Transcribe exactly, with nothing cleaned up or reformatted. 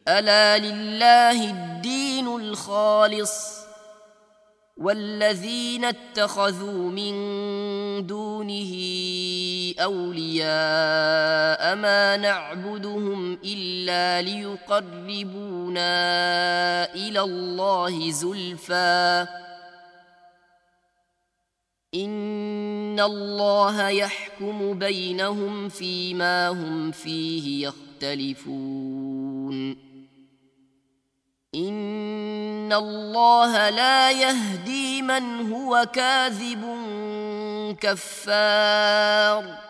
ألا لله الدين الخالص والذين اتخذوا من دونه أولياء ما نعبدهم إلا ليقربونا إلى الله زلفى إن الله يحكم بينهم فيما هم فيه يختلفون إن الله لا يهدي من هو كاذب كفار